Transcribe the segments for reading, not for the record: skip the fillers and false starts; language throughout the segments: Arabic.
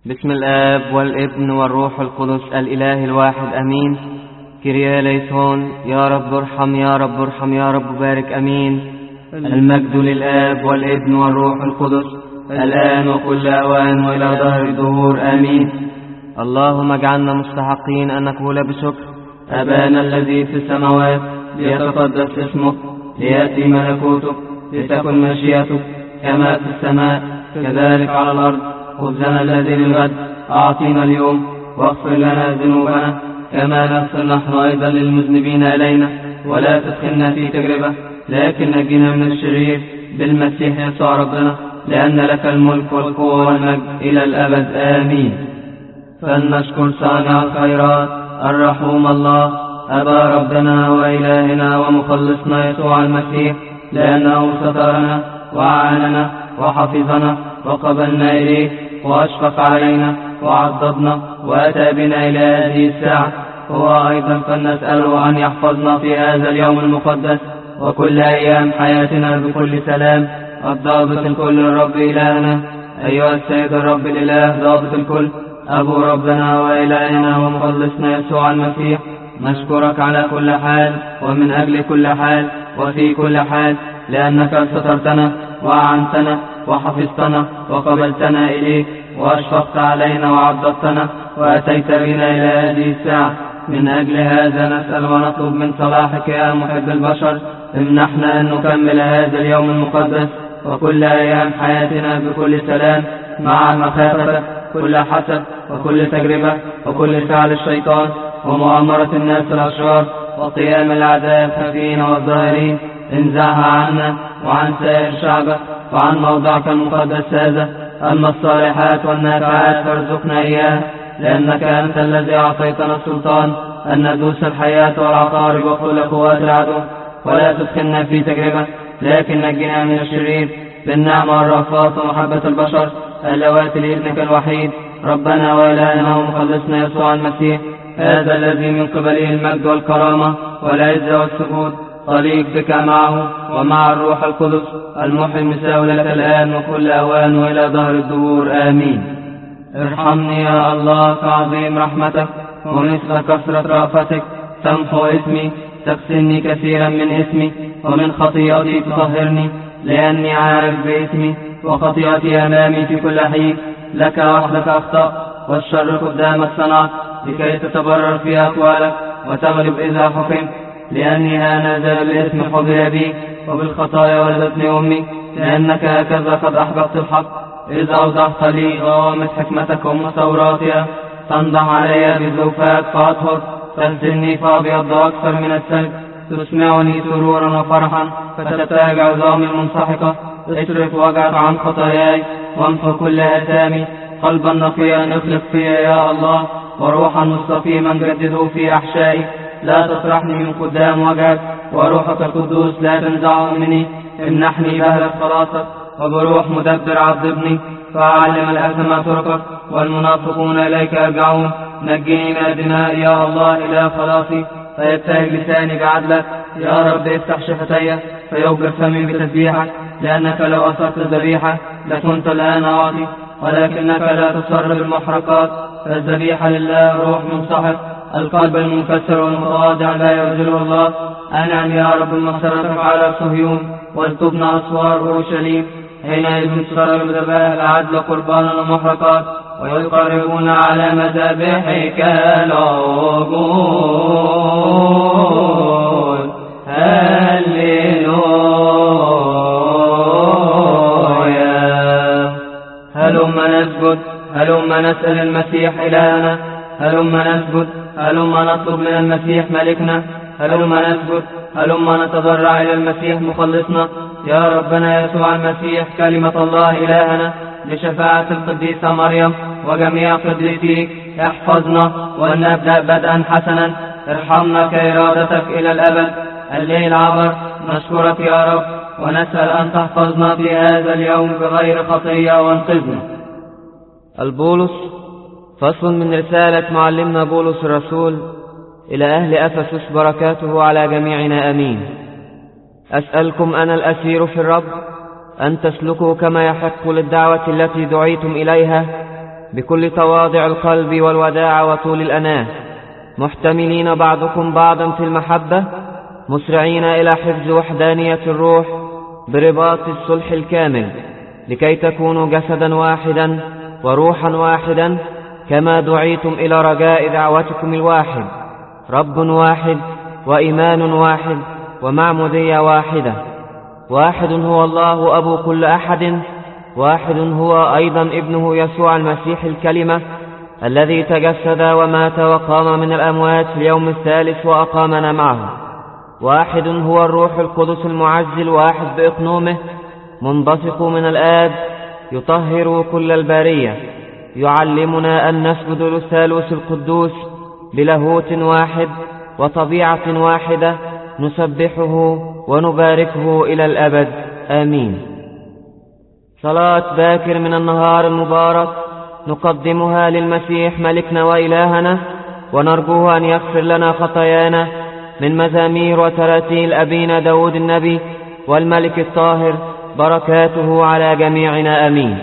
بسم الآب والابن والروح القدس الإله الواحد أمين. كيريا ليسون. يا رب ارحم، يا رب ارحم، يا رب بارك. أمين. المجد للآب والابن والروح القدس الآن وكل أوان وإلى دهر الدهور. آمين. اللهم اجعلنا مستحقين أن نقول بشكر: أبانا الذي في السماوات، ليتقدس اسمك، ليأتي ملكوتك، لتكن مشيئتك كما في السماء كذلك على الأرض. خبزنا الذي للغد أعطينا اليوم، واغفر لنا ذنوبنا كما نغفر نحن أيضا للمذنبين إلينا، ولا تدخلنا في تجربة لكن نجنا من الشرير، بالمسيح يسوع ربنا، لأن لك الملك والقوة والمجد إلى الأبد. آمين. فلنشكر صانع الخيرات الرحوم الله أبا ربنا وإلهنا ومخلصنا يسوع المسيح، لأنه سترنا وأعاننا وحفظنا وقبلنا إليه وأشفق علينا وعضدنا وأتى بنا إلى هذه الساعة. هو أيضا فلنسأله أن يحفظنا في هذا اليوم المقدس وكل أيام حياتنا بكل سلام. الضابط الكل الرب إلهنا، أيها السيد الرب الإله ضابط الكل، أبو ربنا وإلهنا ومخلصنا يسوع المسيح، نشكرك على كل حال ومن أجل كل حال وفي كل حال، لأنك سترتنا وأعنتنا وحفظتنا وقبلتنا إليك وأشفقت علينا وعضدتنا وأتيت بنا إلى هذه الساعة. من أجل هذا نسأل ونطلب من صلاحك يا محب البشر، امنحنا أن نكمل هذا اليوم المقدس وكل أيام حياتنا بكل سلام، مع مخافتك كل حسد وكل تجربة وكل فعل الشيطان ومؤامرة الناس الأشرار وقيام الأعداء الخفيين والظاهرين. انزعها عنا وعن سائر شعبك وعن موضعك المقدس هذا. أما الصالحات والنافعات فارزقنا إياها، لأنك أنت الذي أعطيتنا السلطان أن ندوس الحياة والعقارب وكل قوات العدو. ولا تدخلنا في تجربة لكن نجنا من الشرير، بالنعمة والرأفات ومحبة البشر اللواتي لابنك الوحيد ربنا وإلهنا ومخلصنا يسوع المسيح، هذا الذي من قبله المجد والكرامة والعزة والسجود، طليق بك معه ومع الروح القدس المحيي المساوي لك الآن وكل أوان وإلى دهر الدهور. آمين. ارحمني يا الله كعظيم رحمتك ومثل كثرة رأفتك تمحو اسمي، تغسلني كثيرا من اسمي ومن خطيئتي تطهرني، لأني عارف باسمي وخطيئتي أمامي في كل حين. لك وحدك أخطأ والشر قدامك صنعت، لكي تتبرر في أقوالك وتغلب إذا حكمت. لأني أنا ذا بالاسم حضر بي وبالخطايا ولدتني أمي، لأنك هكذا قد أحببت الحق إذا أوضحت لي غوامض حكمتك ومستوراتها. تنضح علي بزوفاك فأطهر، تغسلني فأبيض أكثر من الثلج. تسمعني سرورا وفرحا فتتاج عظامي المنسحقة. اصرف وجعك عن خطاياي وامحو كل آثامي. قلبا نقيا اخلق فيا يا الله، وروحا مستقيما جدده في أحشائي. لا تطرحني من قدام وجهك، وروحك القدوس لا تنزعه مني. امنحني بهجة خلاصك، وبروح مدبر عذبني، فأعلم الأثم طرقك والمنافقون إليك يرجعون. نجني من الدماء يا الله إلى خلاصي، فيبتهج لساني بعدلك. يا رب افتح شفتي فيوجر فمي بتسبيحك، لأنك لو أثرت الذبيحة لكنت الآن أعطي، ولكنك لا تصر بالمحرقات. فالذبيحة لله روح منسحق، القلب المنكسر والمتواضع لا يرجله الله. أنعم يا رب مغفرتك على صهيون، ولتبنى أسوار أورشليم. حينئذ تسر الذبائح العدل قربانا ومحرقات، ويقربون على مذابحك العجول. هللويا. هلما نسجد، هلما نسأل المسيح إلهنا، هلما نسجد، هلما نطلب من المسيح ملكنا، هلما نسجد، هلما نتضرع إلى المسيح مخلصنا. يا ربنا يسوع المسيح كلمة الله إلهنا، بشفاعة القديسة مريم وجميع قديسيك احفظنا ولنبدأ بدءا حسنا. ارحمنا كإرادتك إلى الأبد. الليل عبر، نشكرك يا رب ونسأل أن تحفظنا في هذا اليوم بغير خطية وانقذنا. البولس، فصل من رسالة معلمنا بولس الرسول إلى أهل أفسس، بركاته على جميعنا. أمين. أسألكم أنا الأسير في الرب أن تسلكوا كما يحق للدعوة التي دعيتم إليها، بكل تواضع القلب والوداع وطول الأناة، محتملين بعضكم بعضا في المحبة، مسرعين إلى حفظ وحدانية الروح برباط الصلح الكامل، لكي تكونوا جسدا واحدا وروحا واحدا، كما دعيتم إلى رجاء دعوتكم الواحد، رب واحد وإيمان واحد ومعمودية واحدة، واحد هو الله أبو كل أحد، واحد هو أيضا ابنه يسوع المسيح الكلمة، الذي تجسد ومات وقام من الأموات في اليوم الثالث وأقامنا معه، واحد هو الروح القدس المعزي الواحد بإقنومه، منبثق من الآب، يطهر كل البارية، يعلمنا أن نسجد للثالوث القدوس بلاهوت واحد وطبيعة واحدة، نسبحه ونباركه إلى الأبد، آمين. صلاة باكر من النهار المبارك نقدمها للمسيح ملكنا وإلهنا، ونرجوه أن يغفر لنا خطايانا، من مزامير وتراتيل أبينا داود النبي والملك الطاهر، بركاته على جميعنا، آمين.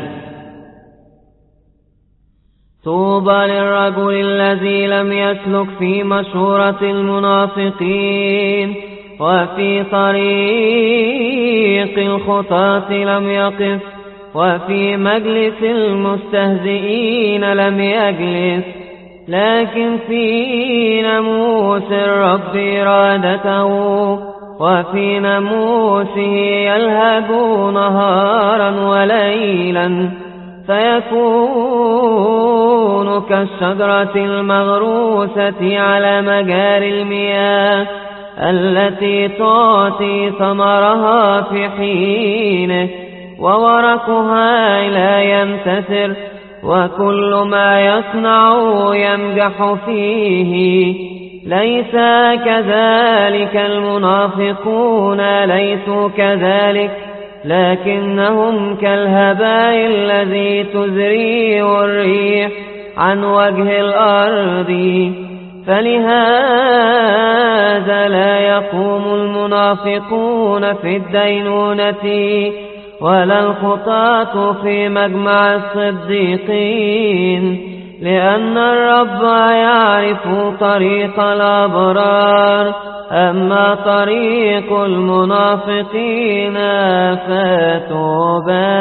طوبى للرجل الذي لم يسلك في مشورة المنافقين، وفي طريق الخطاة لم يقف، وفي مجلس المستهزئين لم يجلس، لكن في ناموس الرب إرادته، وفي ناموسه يلهج نهارا وليلا، فيكون كالشجرة المغروسة على مجاري المياه، التي تعطي ثمرها في حينه، وورقها لا ينتثر، وكل ما يصنع ينجح فيه. ليس كذلك المنافقون، ليسوا كذلك، لكنهم كالهباء الذي تزريه الريح عن وجه الأرض. فلهذا لا يقوم المنافقون في الدينونة، ولا الخطاة في مجمع الصديقين، لأن الرب يعرف طريق الأبرار، أما طريق المنافقين فتوبى.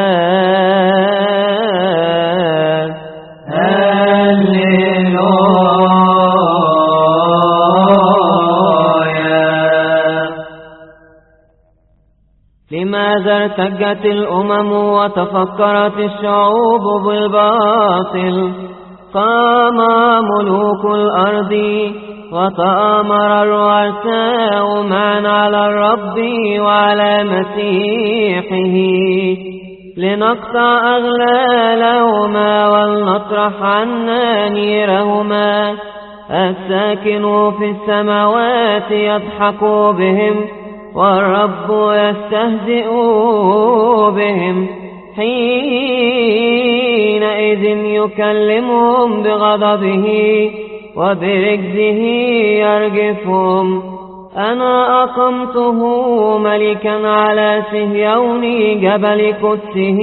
لماذا ارتجت الأمم وتفكرت الشعوب بالباطل؟ قام ملوك الأرض وتآمر الرؤساء معا على الرب وعلى مسيحه، لنقطع أغلالهما ولنطرح عنا نيرهما. الساكن في السماوات يضحك بهم، والرب يستهزئ بهم. حينئذ يكلمهم بغضبه، وبرجزه يرجفهم. أنا أقمته ملكا على صهيون جبل قدسه،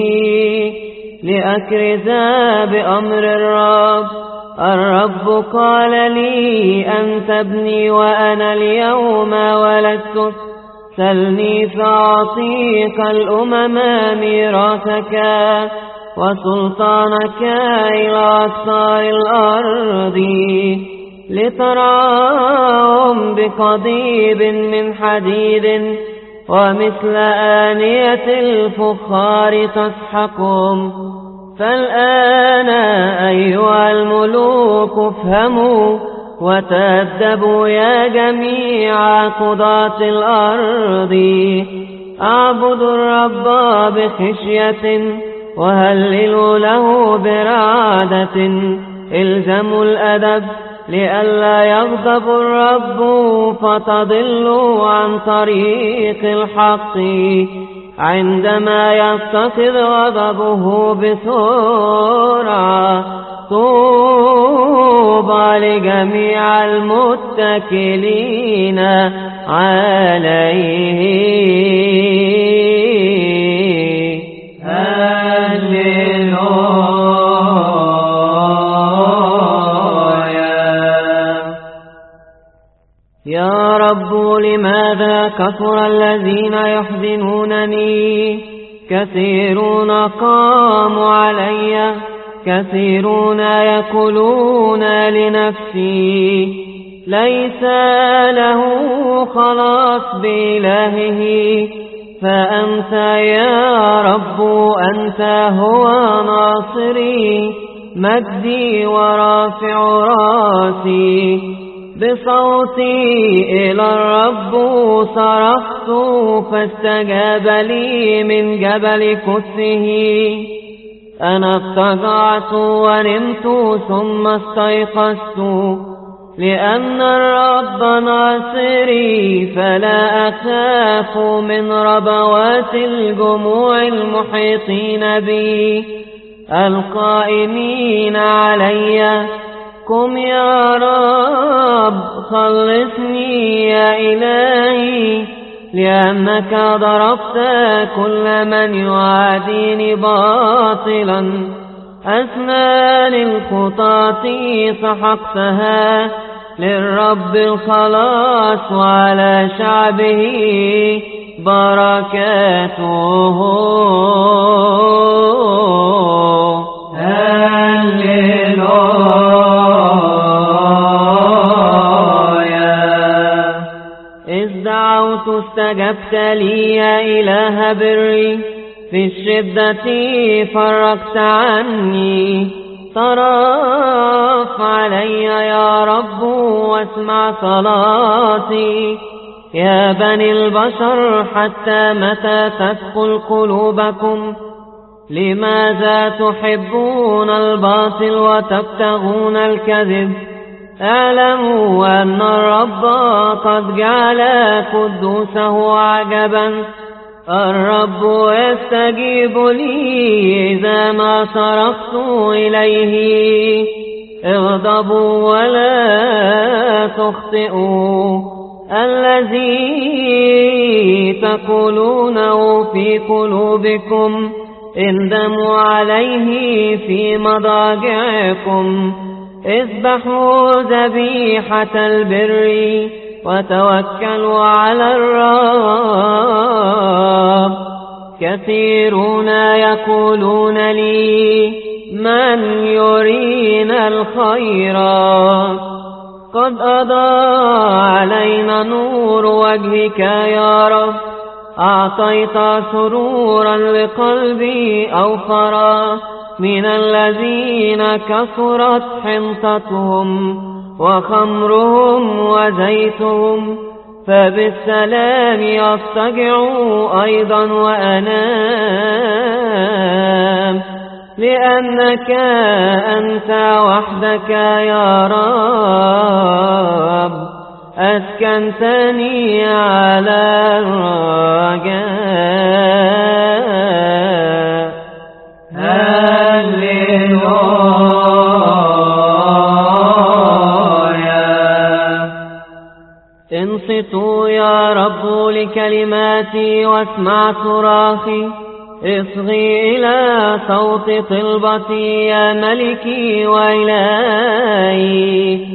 لأكرز بأمر الرب. الرب قال لي أنت ابني، وأنا اليوم ولدتك. سلني فأعطيك الأمم ميراثك، وسلطانك إلى أقصار الأرض. لتراهم بقضيب من حديد، ومثل آنية الفخار تسحقهم. فالآن أيها الملوك افهموا وتأدبوا يا جميع قضاة الأرض. اعبدوا الرب بخشية، وهللوا له برعدة. الزموا الأدب لئلا يغضب الرب فتضلوا عن طريق الحق، عندما يتخذ غضبه بسرعة. طوبى لجميع المتكلين عليه. هللويا. يا رب لماذا كثر الذين يحزنونني؟ كثيرون قاموا علي، كثيرون يقولون لنفسي ليس له خلاص بإلهه. فأنت يا رب أنت هو ناصري، مجدي ورافع راسي. بصوتي إلى الرب صرخت فاستجاب لي من جبل قدسه. أنا اضطجعت ونمت ثم استيقظت، لأن الرب ناصري فلا أخاف من ربوات الجموع المحيطين بي القائمين علي. قم يا رب خلصني يا إلهي، لأنك ضربت كل من يعاديني باطلا. أسنان الخطاة سحقتها، للرب الخلاص وعلى شعبه بركاته. إذ دعوت استجبت لي يا إله بري، في الشدة فرقت عني. طرف علي يا رب واسمع صلاتي. يا بني البشر حتى متى تثقل قلوبكم؟ لماذا تحبون الباطل وتبتغون الكذب؟ اعلموا أن الرب قد جعل قدوسه عجبا. الرب يستجيب لي إذا ما صرخت إليه. اغضبوا ولا تخطئوا، الذي تقولونه في قلوبكم اندموا عليه في مضاجعكم. اذبحوا ذبيحة البر وتوكلوا على الرب. كثيرون يقولون لي من يرينا الخير؟ قد أضاء علينا نور وجهك يا رب. أعطيت سرورا لقلبي أوفرا من الذين كثرت حنطتهم وخمرهم وزيتهم. فبالسلام يضطجع أيضا وأنام، لأنك أنت وحدك يا رب أسكنتني على الرجاء. انصتوا يا رب لكلماتي واسمع صراخي. اصغي إلى صوت طلبتي يا ملكي وإلهي،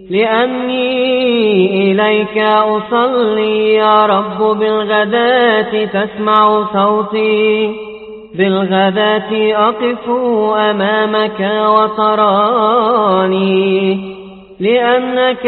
لأني إليك أصلي يا رب. بالغداة تسمع صوتي، بالغداة أقف أمامك وتراني. لأنك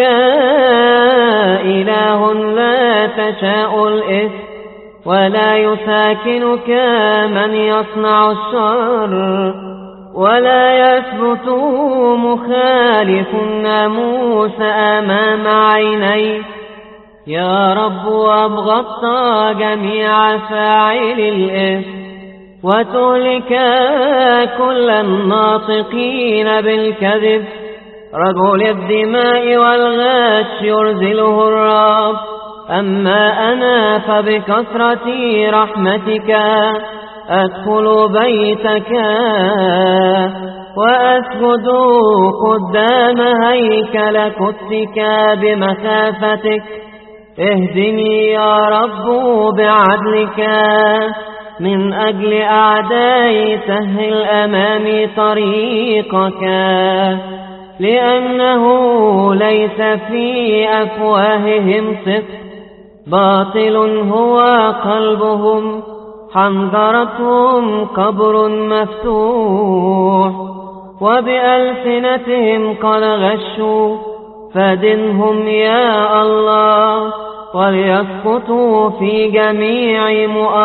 إله لا تشاء الإثم، ولا يساكنك من يصنع الشر، ولا يثبت مخالف الناموس أمام عينيك. يا رب أبغضت جميع فاعل الإثم، وتهلك كل الناطقين بالكذب. رجل الدماء والغش يرزله الرب، أما أنا فبكثرة رحمتك أدخل بيتك وأسجد قدام هيكل قدسك بمخافتك. اهدني يا رب بعدلك، من أجل أعدائي سهل أمامي طريقك. لأنه ليس في أفواههم صدق، باطل هو قلبهم، حنجرتهم قبر مفتوح، وبألسنتهم قد غشوا، فدنهم يا الله، وليسقطوا في جميع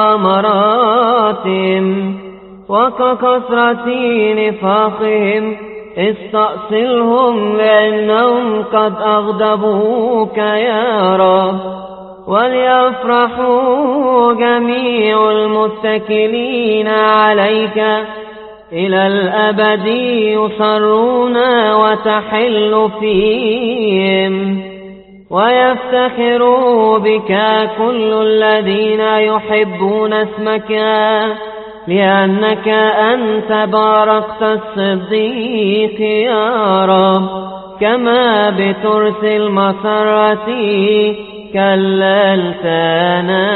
مؤامراتهم، وككثرة نفاقهم استأصلهم، لأنهم قد أغضبوك يا رب. وليفرحوا جميع المتكلين عليك، إلى الأبد يصرون وتحل فيهم، ويفتخروا بك كل الذين يحبون اسمك، لأنك أنت باركت الصديق يا رب، كما بترس المسرة كللتنا.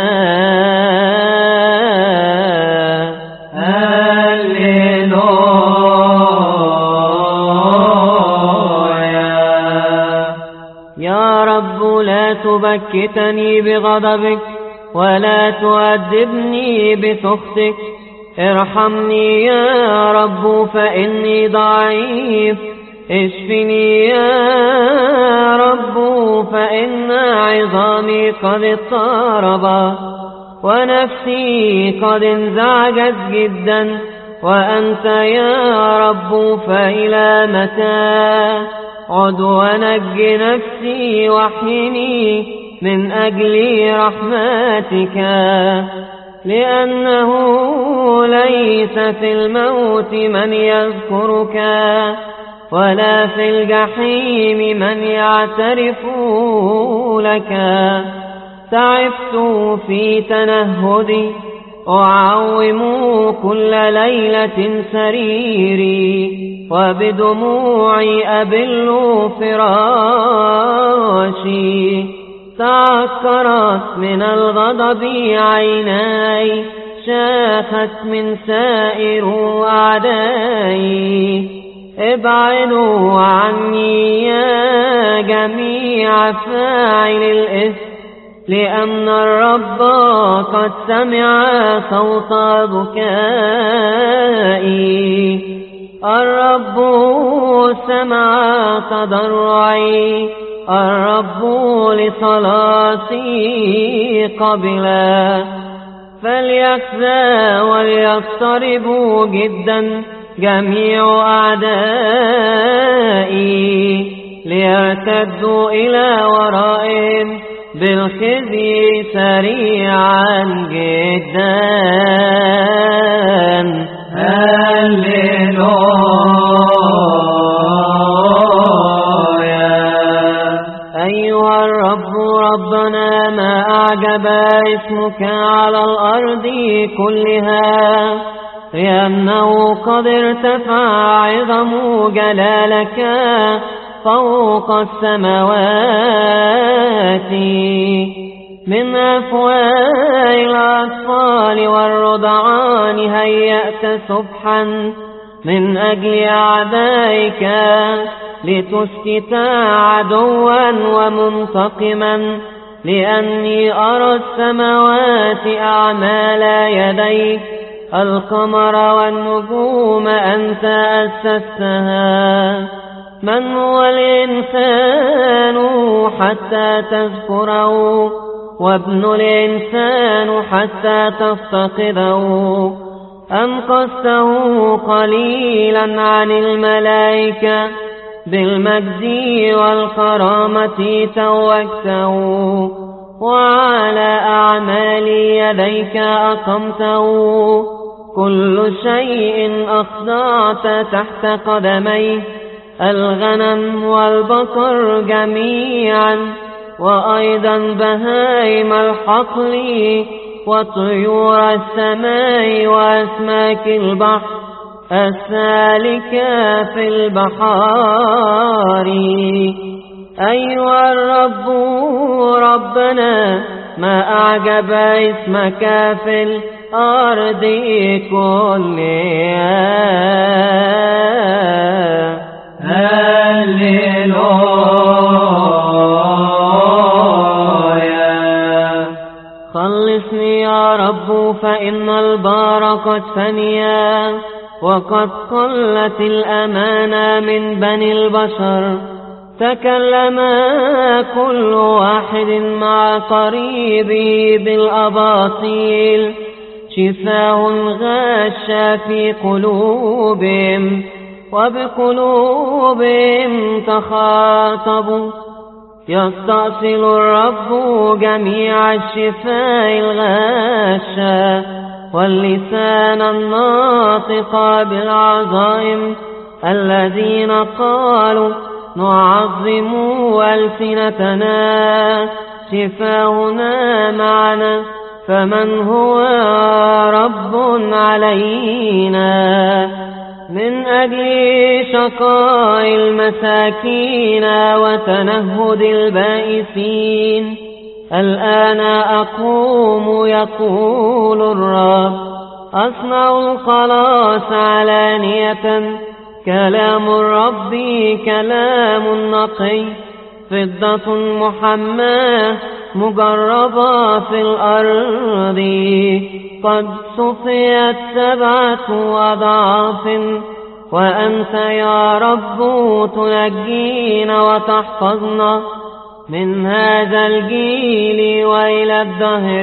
يا رب لا تبكتني بغضبك، ولا تؤدبني بسخطك، ارحمني يا رب فإني ضعيف، اشفني يا رب فإن عظامي قد اضطرب، ونفسي قد انزعجت جدا، وأنت يا رب فإلى متى؟ عد ونج نفسي واحيني من أجل رحمتك، لأنه ليس في الموت من يذكرك، ولا في الجحيم من يعترف لك. تعبت في تنهدي، أعوم كل ليلة سريري، وبدموعي أبل فراشي. تعكرت من الغضب عيناي، شاخت من سائر أعدائي. ابعدوا عني يا جميع فاعل الإثم، لأن الرب قد سمع صوت بكائي. الرب سمع تضرعي، الرب لصلاتي قبلا. فليخزى وليضطربوا جدا جميع أعدائي، ليرتدوا إلى ورائهم بالخزي سريعا جدا. هللويا. أيها الرب ربنا، ما أعجب اسمك على الأرض كلها، لأنه قد ارتفع عظم جلالك فوق السماوات. من أفواه الأطفال والرضعان هيأت سبحا من أجل أعدائك، لتسكت عدوا ومنتقما. لأني أرى السماوات أعمال يديك، القمر والنجوم أنت أسستها. من هو الإنسان حتى تذكره، وابن الإنسان حتى تفتقده؟ أنقذته قليلا عن الملائكة، بالمجد والكرامة توجته. وعلى أعمال يديك أقمته، كل شيء أخضعت تحت قدميه، الغنم والبقر جميعا، وأيضا بهائم الحقل، وطيور السماء، وأسماك البحر السالكة في البحار. أيها الرب ربنا، ما أعجب اسمك في الأرض كلها. قد فنيا، وقد قلت الأمانة من بني البشر. تكلم كل واحد مع قريبه بالأباطيل، شفاه غش في قلوبهم، وبقلوبهم تخاطبوا. يستأصل الرب جميع الشفاء الغشة، واللسان الناطق بالعظائم، الذين قالوا نعظم ألسنتنا، شفاؤنا معنا، فمن هو رب علينا؟ من أجل شقاء المساكين وتنهد البائسين، الآن أقوم يقول الرب، أصنع الخلاص علانية. كلام الرب كلام نقي، فضة محماة مجربة في الأرض، قد صفيت 7 أضعاف. وأنت يا رب تنجينا وتحفظنا من هذا الجيل وإلى الدهر.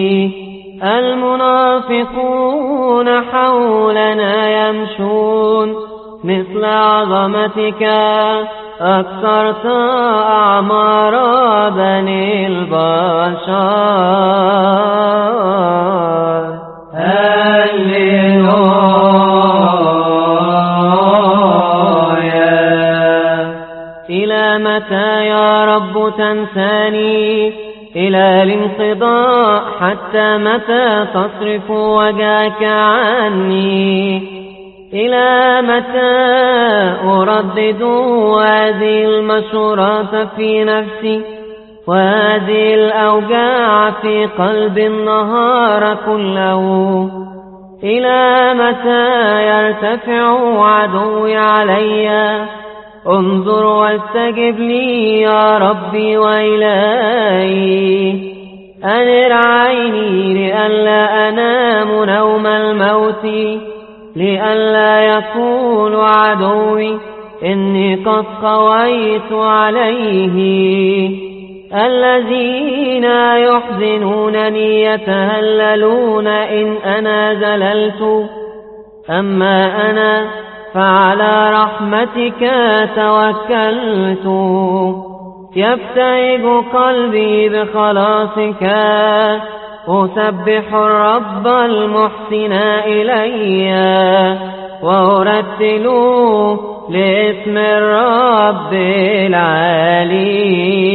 المنافقون حولنا يمشون، مثل عظمتك أكثرت أعمار بني البشر. هللويا. إلى متى يا رب تنساني؟ إلى الانقضاء حتى متى تصرف وجهك عني؟ إلى متى أردد هذه المشورات في نفسي، وهذه الأوجاع في قلب النهار كله؟ إلى متى يرتفع عدوي علي؟ انظر واستجب لي يا ربي وإلهي. أنر عيني لئلا أنام نوم الموت، لئلا يقول عدوي إني قد قويت عليه. الذين يحزنونني يتهللون إن أنا زللت، أما أنا فعلى رحمتك توكلت. يبتهج قلبي بخلاصك، أسبح الرب المحسن إلي، وأرتل لاسم الرب العالي.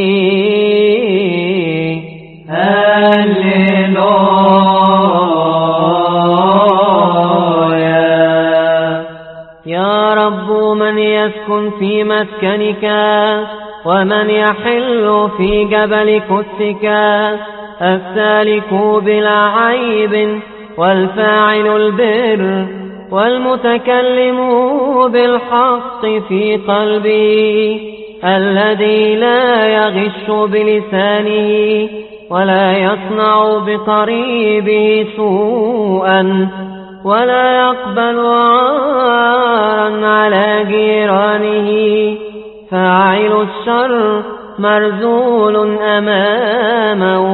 هللويا. يا رب من يسكن في مسكنك، ومن يحل في جبل قدسك؟ السالك بلا عيب، والفاعل البر، والمتكلم بالحق في قلبي، الذي لا يغش بلسانه، ولا يصنع بقريبه سوءا، ولا يقبل عارا على جيرانه. فاعل الشر مرذول أمامه،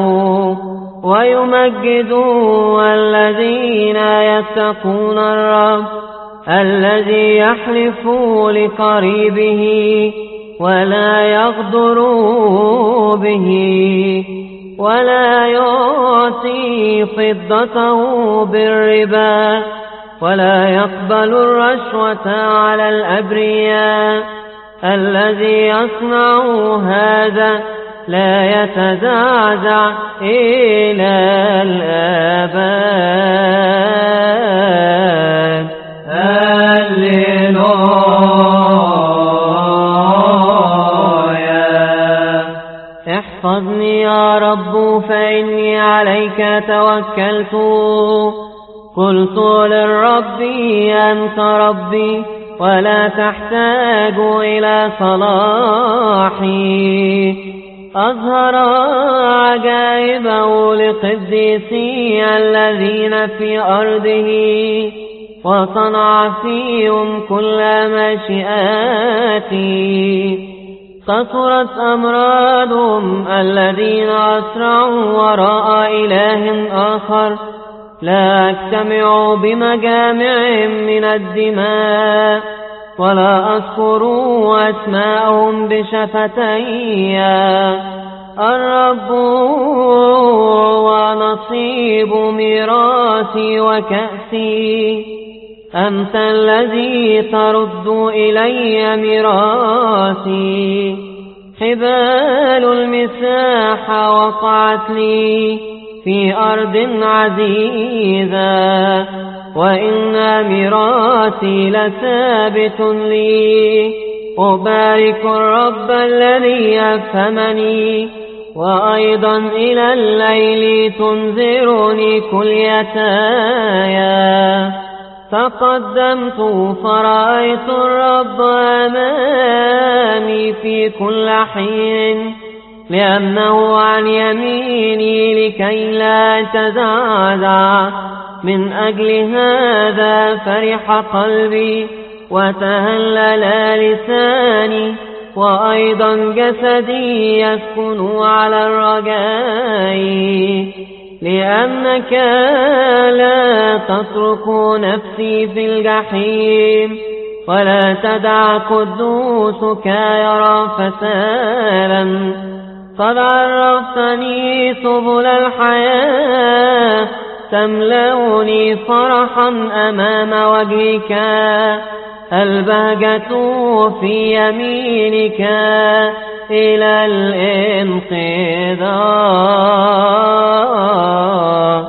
ويمجد الذين يتقون الرب، الذي يحلف لقريبه ولا يغدر به، ولا يعطي فضته بالربا، ولا يقبل الرشوة على الأبرياء. الذي يصنع هذا لا يتزعزع إلى الأبد. هللويا. احفظني يا رب فإني عليك توكلت. قلت للرب أنت ربي، ولا تحتاج إلى صلاحي. أظهر عجائبه لقديسي الذين في أرضه وصنع فيهم كل مشيئاته. كثرت أمراضهم الذين أسرعوا وراء إله آخر لا أجتمع بمجامعهم من الدماء ولا أذكر أسماءهم بشفتي. الرب ونصيب ميراثي وكأسي، أنت الذي ترد إلي ميراثي. حبال المساحة وقعت لي في أرض عزيزة، وإن ميراثي لثابت لي. أبارك الرب الذي أفهمني، وأيضا إلى الليل تنذرني كليتاي. تقدمت فرأيت الرب أمامي في كل حين، لأنه عن يميني لكي لا تزعزع. من أجل هذا فرح قلبي وتهلل لساني، وأيضا جسدي يسكن على الرجاء. لأنك لا تترك نفسي في الجحيم، ولا تدع قدوسك يرى فسادا. قد عرفتني سبل الحياة، تملأني فرحا أمام وجهك. البهجة في يمينك إلى الانقضاء.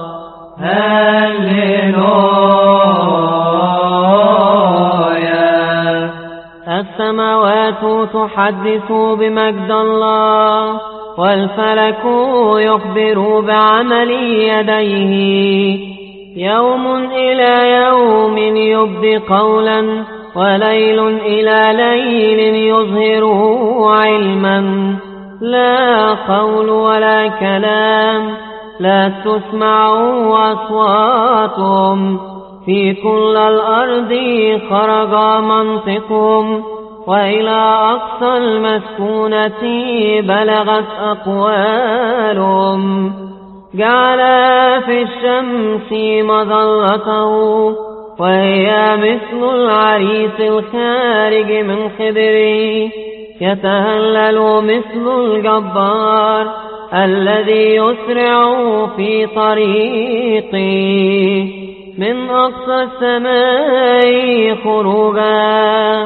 هللويا. السماوات تحدث بمجد الله، والفلك يخبر بعمل يديه. يوم إلى يوم يبدي قولا، وليل إلى ليل يظهر علما. لا قول ولا كلام، لا تسمع أصواتهم. في كل الأرض خرج منطقهم، وإلى أقصى المسكونة بلغت أقوالهم. جعل في الشمس مظلته، وهي مثل العريس الخارج من خدره. يتهلل مثل الجبار الذي يسرع في طريقه. من أقصى السماء خروجا،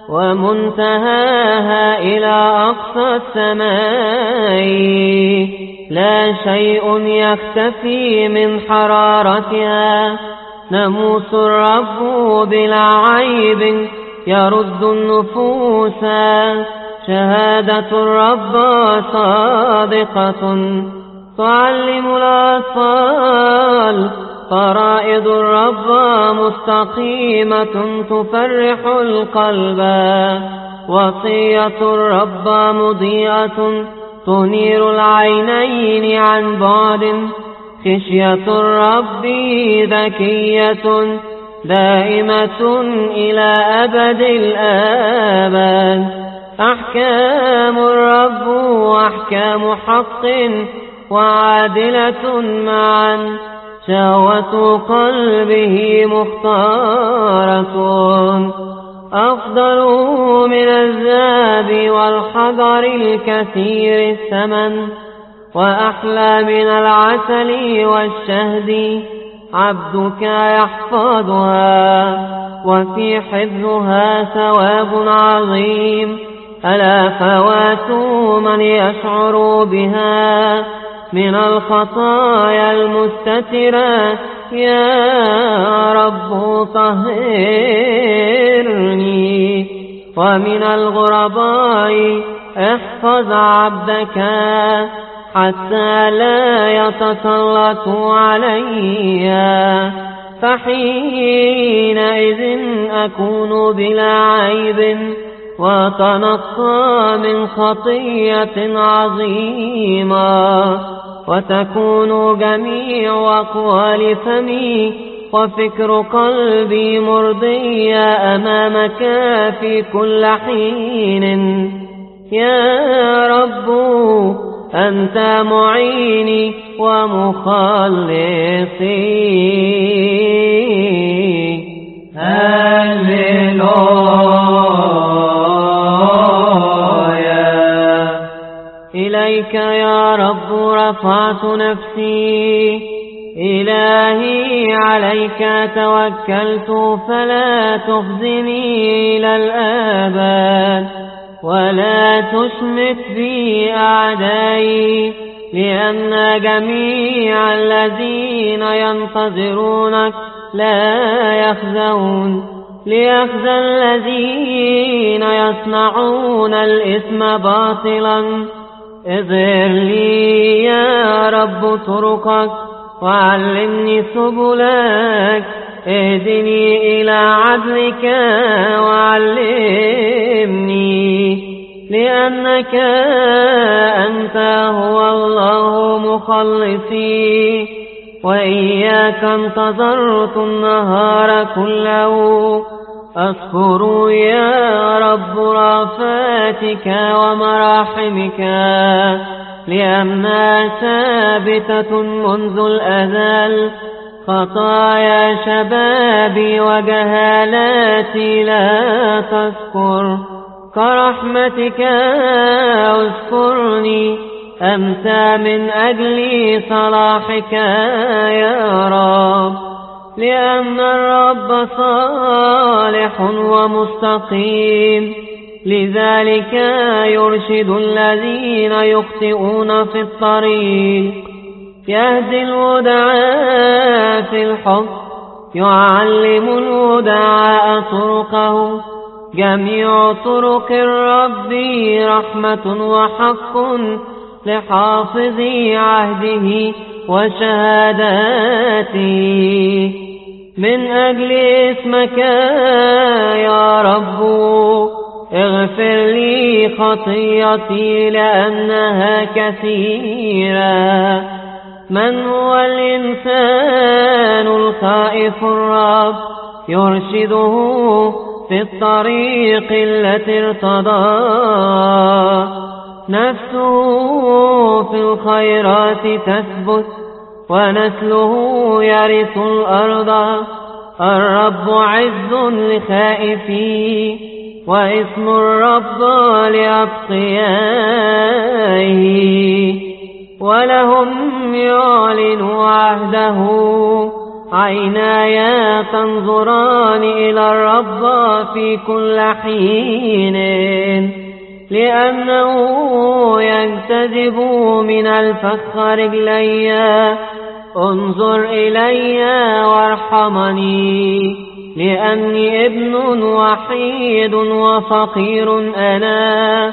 ومنتهاها إلى أقصى السماء. لا شيء يختفي من حرارتها. ناموس الرب بلا عيب يرد النفوس. شهادة الرب صادقة تعلم الأطفال. فرائض الرب مستقيمة تفرح القلب. وصية الرب مضيئة تنير العينين عن بعد. خشية الرب ذكية دائمة إلى أبد الآباد. أحكام الرب أحكام حق وعادلة معا. شهوة قلبه مختارة. أفضل من الذهب والحجر الكثير الثمن، وأحلى من العسل والشهد. عبدك يحفظها، وفي حفظها ثواب عظيم. ألا فوات من يشعر بها من الخطايا المستترة. يا رب طهرني. ومن الغرباء احفظ عبدك، حتى لا يتسلطوا علي. فحينئذ أكون بلا عيب وتنقى من خطية عظيمة، وتكون جميع أقوال فمي وفكر قلبي مرضية أمامك في كل حين. يا رب أنت معيني ومخلصي. هللويا. إليك يا رب رفعت نفسي، إلهي عليك توكلت، فلا تخزني إلى الآباد، ولا تشمت بي أعدائي، لأن جميع الذين ينتظرونك لا يخزون، ليخزى الذين يصنعون الإثم باطلا. اظهر لي يا رب طرقك وعلمني سبلك، اهدني إلى عدلك وعلمني، لأنك أنت هو الله مخلصي، وإياك انتظرت النهار كله. أذكر يا رب رأفاتك ومراحمك، لأنها ثابتة منذ الأزل. خطايا شبابي وجهالاتي لا تذكر، كرحمتك اذكرني، أنت من أجل صلاحك يا رب، لأن الرب صالح ومستقيم، لذلك يرشد الذين يخطئون في الطريق. يهدي الودعاء في الحق، يعلم الودعاء طرقه. جميع طرق الرب رحمة وحق، لحافظي عهده وشهاداته. من أجل اسمك يا رب اغفر لي خطيئتي، لأنها كثيرة. من هو الإنسان الخائف الرب؟ يرشده في الطريق التي ارتضاه. نفسه في الخيرات تثبت، ونسله يرث الأرض. الرب عز لخائفيه، واسم الرب لأتقيائه. ولهم يعلن عهده، عيناي تنظران إلى الرب في كل حين، لأنه يجتذب من الفخ رجلي. انظر إلي وارحمني، لأني ابن وحيد وفقير أنا.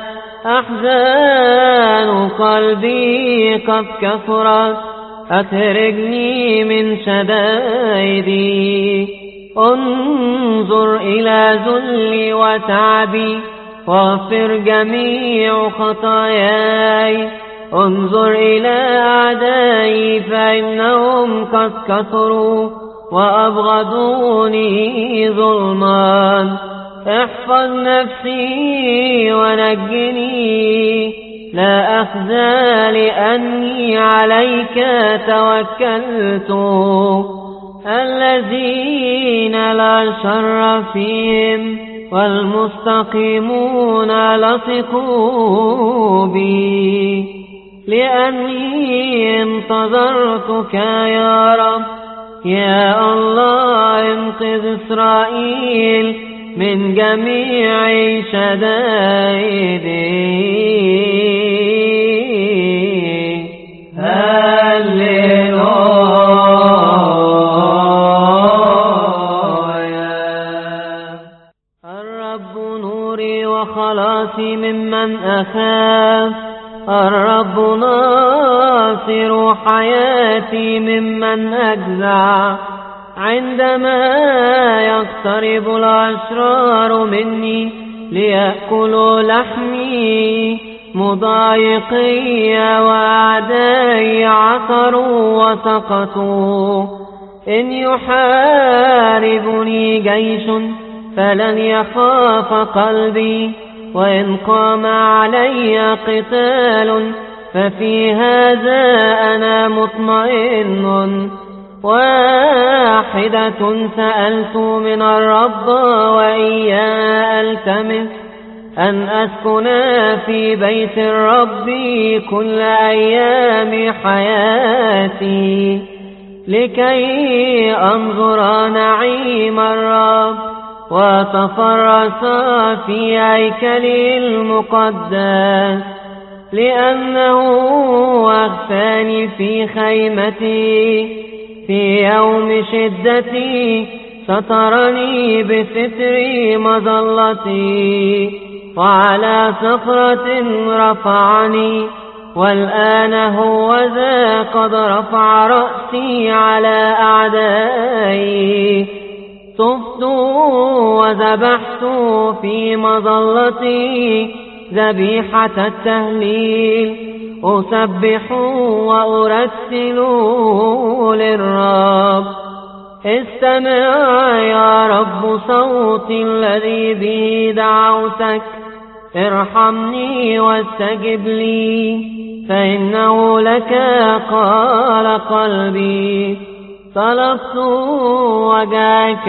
أحزان قلبي قد كثرت، أخرجني من شدائدي. انظر إلى ذلي وتعبي، واغفر جميع خطاياي. انظر إلى أعدائي، فإنهم قد كثروا وأبغضوني ظلما. احفظ نفسي ونجني، لا أخزى لأني عليك توكلت. الذين لا شر فيهم والمستقيمون لصقوا بي، لأني انتظرتك يا رب. يا الله انقذ إسرائيل من جميع شدائدي. هللويا. الرب نوري وخلاصي ممن أخاف، الرب ناصر حياتي ممن أجزع. عندما يقترب الأشرار مني ليأكلوا لحمي مضايقي وأعدائي عثروا وسقطوا. إن يحاربني جيش فلن يخاف قلبي، وإن قام علي قتال ففي هذا أنا مطمئن. واحدة سألت من الرب وإياه ألتمس، أن أسكن في بيت الرب كل أيام حياتي، لكي أنظر نعيم الرب وتفرس في هيكله المقدس. لأنه أخفاني في خيمتي، في يوم شدتي سترني بستر مظلتي، وعلى صخرة رفعني. والآن هوذا قد رفع رأسي على أعدائي. طفت وذبحت في مظلتي ذبيحة التهليل، أسبح وأرسل للرب. استمع يا رب صوتي الذي به دعوتك، ارحمني واستجب لي، فإنه لك قال قلبي. طلبت وجهك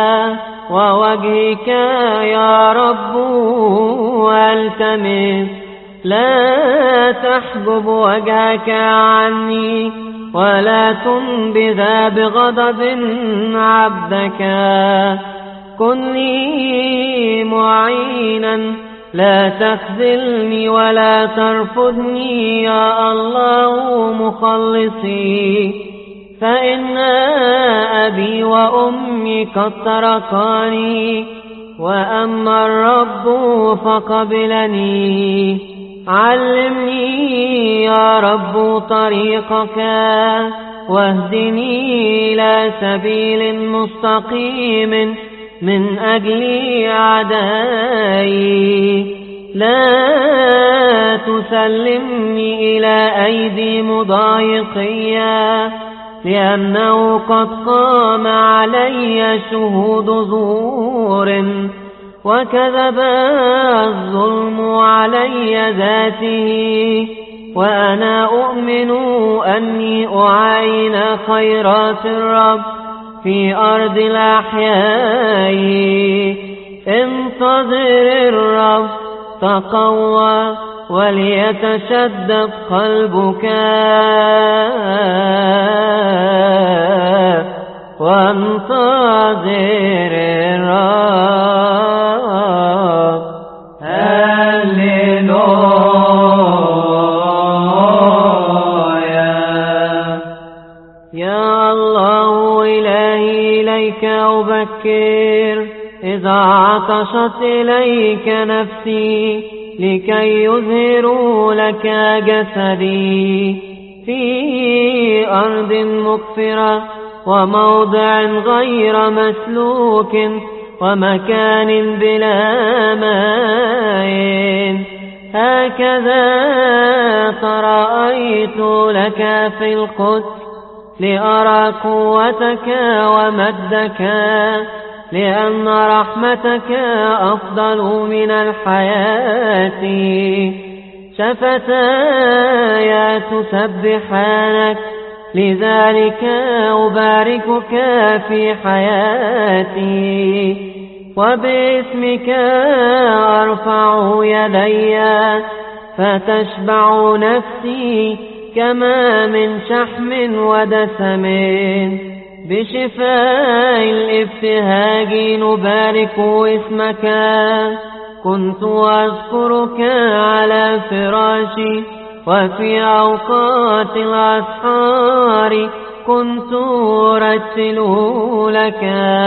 ووجهك يا رب والتمس، لا تحجب وجهك عني، ولا تنبذ بغضب عبدك. كن لي معينا، لا تخذلني ولا ترفضني يا الله مخلصي. فإن أبي وأمي قد تركاني، وأما الرب فقبلني. علمني يا رب طريقك، واهدني إلى سبيل مستقيم من أجل أعدائي. لا تسلمني إلى أيدي مضايقية، لأنه قد قام علي شهود زور، وكذب الظلم علي ذاته. وأنا أؤمن أني أعاين خيرات الرب في أرض الأحياء. انتظر الرب، تقوى وليتشدد قلبك، وانتظر الرب. هللويا. يا الله إلهي إليك أبكر، إذا عطشت إليك نفسي، لكي يظهروا لك جسدي في أرض مقفرة، وموضع غير مسلوك، ومكان بلا ماء. هكذا ترأيت لك في القدس، لأرى قوتك ومجدك، لأن رحمتك أفضل من الحياة. شفتاي تسبحانك، لذلك أباركك في حياتي، وباسمك أرفع يدي، فتشبع نفسي كما من شحم ودسم. بشفاء الابتهاج نبارك اسمك. كنت أذكرك على فراشي، وفي أوقات الأسحار كنت أرتل لك،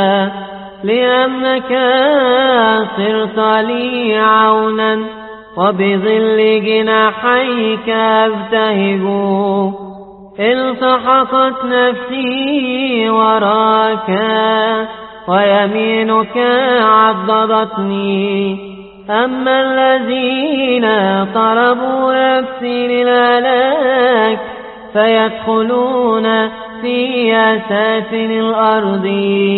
لأنك صرت لي عونا، وبظل جناحيك أبتهج. التحقت نفسي وراك، ويمينك عضدتني. أما الذين طلبوا نفسي للهلاك فيدخلون في أسافل الأرض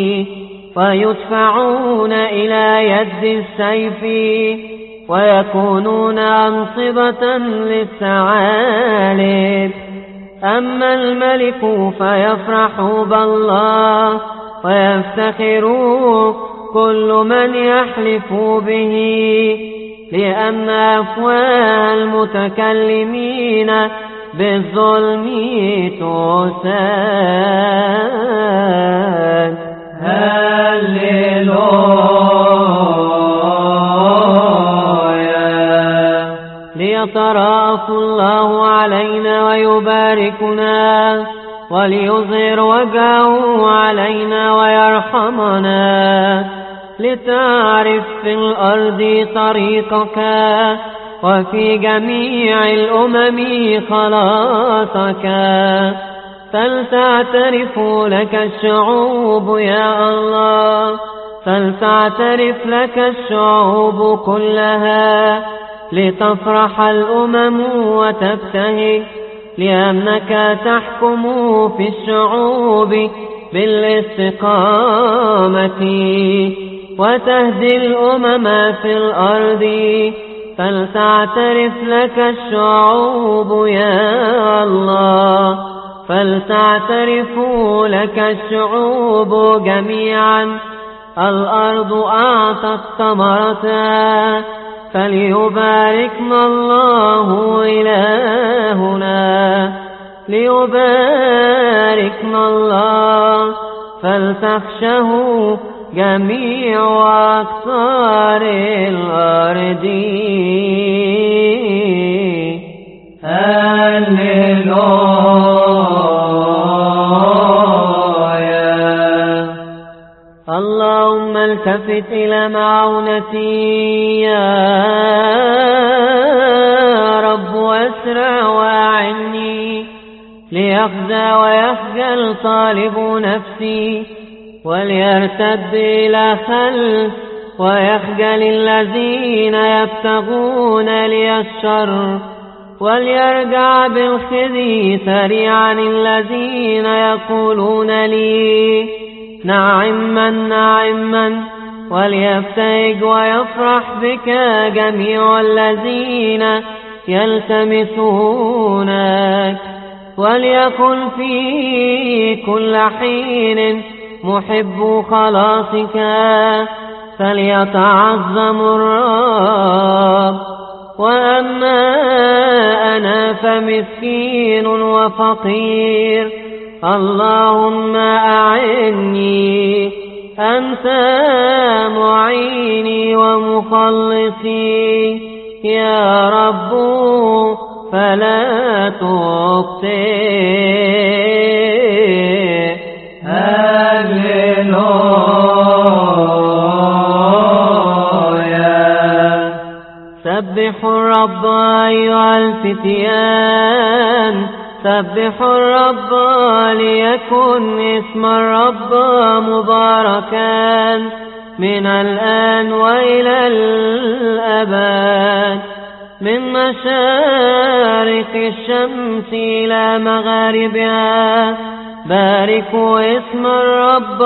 ويدفعون إلى يد السيف ويكونون أنصبة للثعالب. أما الملك فيفرح بالله ويفتخر كل من يحلف به، لأن أفواه المتكلمين بالظلم تساد. هللويا. ليترأف الله علينا ويباركنا وليظهر وجهه علينا ويرحمنا، لتعرف في الأرض طريقك وفي جميع الأمم خلاصك. فلتعترف لك الشعوب يا الله، فلتعترف لك الشعوب كلها، لتفرح الأمم وتبتهج، لأنك تحكم في الشعوب بالاستقامة وتهدي الأمم في الأرض. فلتعترف لك الشعوب يا الله، فلتعترف لك الشعوب جميعا. الأرض أعطت ثمرتها، فليباركنا الله إلهنا، ليباركنا الله. فلتخشه جميع أقطار الأرض. هللويا. اللهم التفت إلى معونتي يا رب واسرع وأعني، ليخزى ويخجل طالب نفسي، وليرتد إلى خلف ويخجل الذين يبتغون لي الشر، وليرجع بالخزي سريعا الذين يقولون لي نعما نعما، وليبتهج ويفرح بك جميع الذين يلتمسونك. وليكن في كل حين محب خلاصك، فليتعظم الرب. وأما أنا فمسكين وفقير، اللهم أعني، أنت معيني ومخلصي يا رب، فلا تبطئ. هللويا. سبحوا الرب أيها الفتيان، سبحوا الرب، ليكن اسم الرب مباركا من الآن وإلى الأبد. من مشارق الشمس إلى مغاربها باركوا اسم الرب.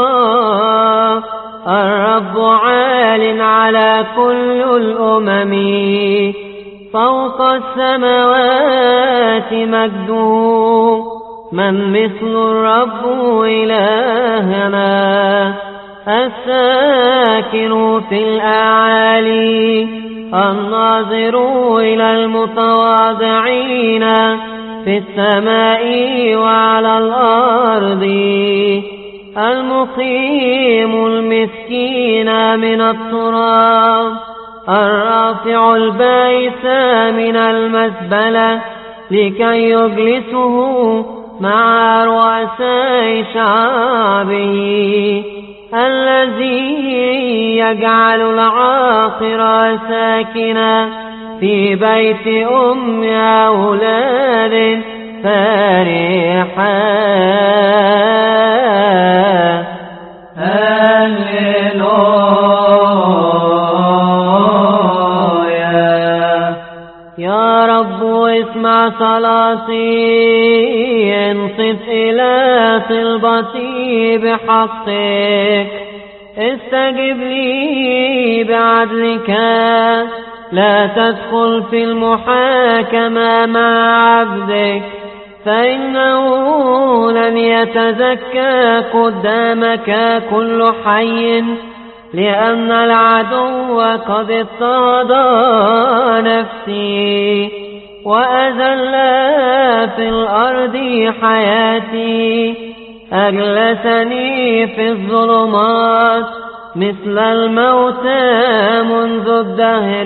الرب عال على كل الأمم، فوق السماوات مجده. من مثل الرب إلهنا، الساكن في الأعالي، الناظر إلى المتواضعين في السماء وعلى الأرض، المقيم المسكين من التراب، الرافع البائس من المزبلة لكي يجلسه مع رؤساء شعبه، الذي يجعل العاقر ساكنا في بيت أم أولاد فرحا. هللويا. يا رب اسمع صلاتي، انصت إلى طلبتي بحقك، استجب لي بعدلك، لا تدخل في المحاكمة مع عبدك، فإنه لن يتزكى قدامك كل حي، لأن العدو قد اضطهد نفسي وأذل في الأرض حياتي، أجلسني في الظلمات مثل الموتى منذ الدهر،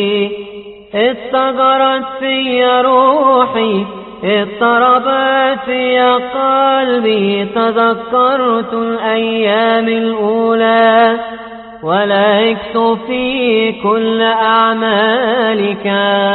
اضطجرت في روحي، اضطربت في قلبي، تذكرت الأيام الأولى ولهجت في كل أعمالك،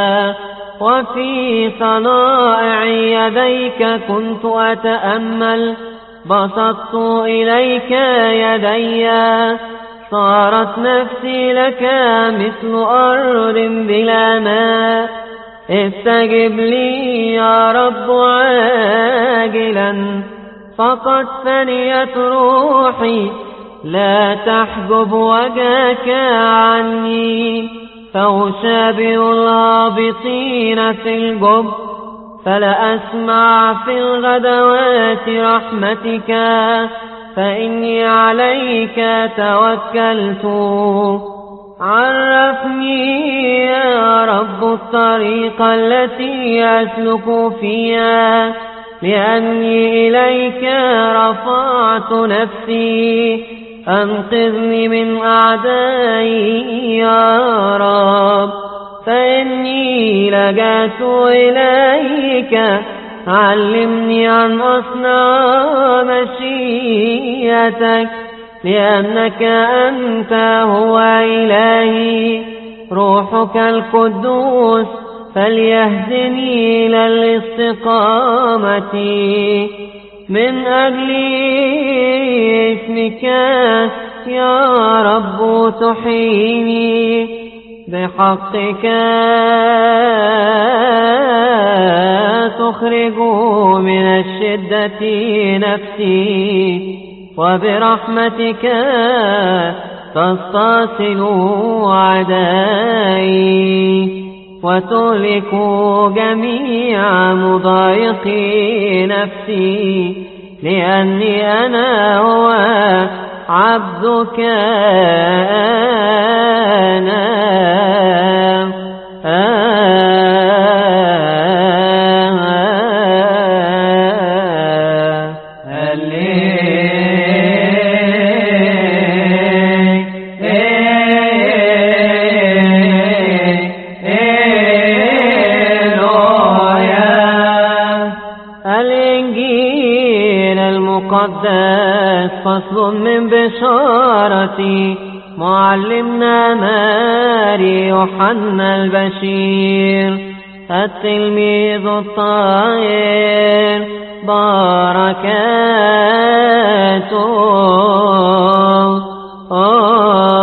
وفي صنائع يديك كنت أتأمل، بسطت إليك يدي، صارت نفسي لك مثل أرض بلا ماء، استجب لي يا رب عاجلا، فقد فنيت روحي، لا تحجب وجهك عني، فأشابه الهابطين في الجب، فلا أسمع في الغدوات رحمتك، فإني عليك توكلت، عرفني يا رب الطريق التي أسلك فيها، لأني إليك رفعت نفسي، أنقذني من أعدائي يا رب، فإني لجأت إليك، علمني أن أصنع مشيئتك، لأنك أنت هو إلهي، روحك القدوس فليهدني إلى الاستقامة، من أجل اسمك يا رب تحييني، بحقك تخرج من الشدة نفسي، وبرحمتك تستصل أعدائي، وتهلك جميع مضايقي نفسي، لأني أنا هو عبدك الإنجيل المقدس فصل من بشارتي معلمنا ماري يوحنا البشير التلميذ الطاهر بركاته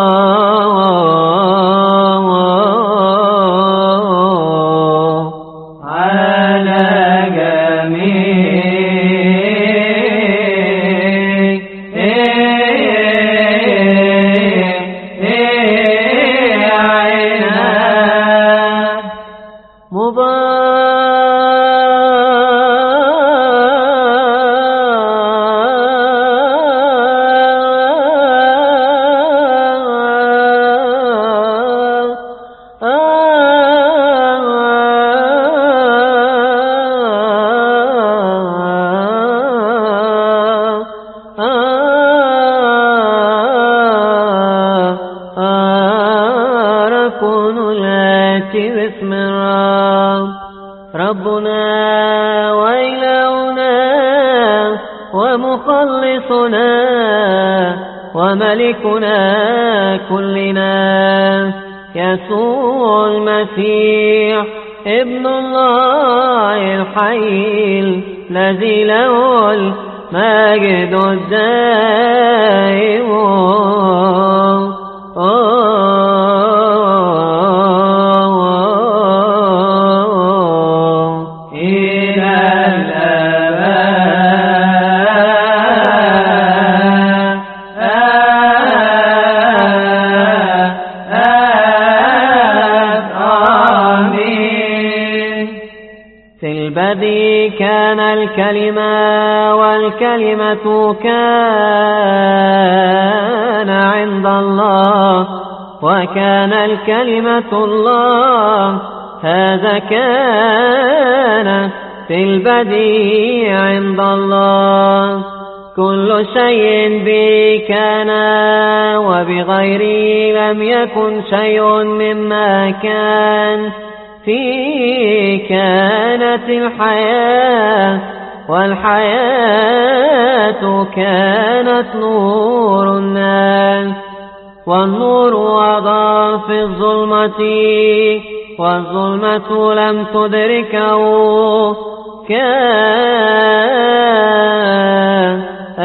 باسم الرب ربنا وإلهنا ومخلصنا وملكنا كلنا يسوع المسيح ابن الله الحي الذي له المجد الدائم في البدء كان الكلمة والكلمة كان عند الله وكان الكلمة الله هذا كان في البدء عند الله كل شيء به كان وبغيره لم يكن شيء مما كان فيه كانت الحياة والحياة كانت نور الناس والنور وضع في الظلمة والظلمة لم تدركه كان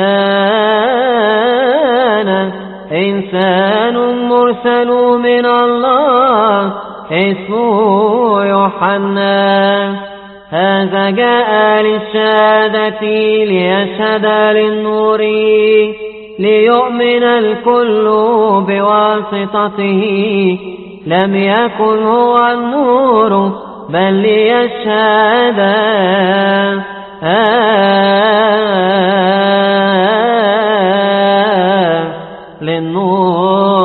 إنسان مرسل من الله اسمه يوحنا هذا جاء للشهادة ليشهد للنور ليؤمن الكل بواسطته لم يكن هو النور بل ليشهد للنور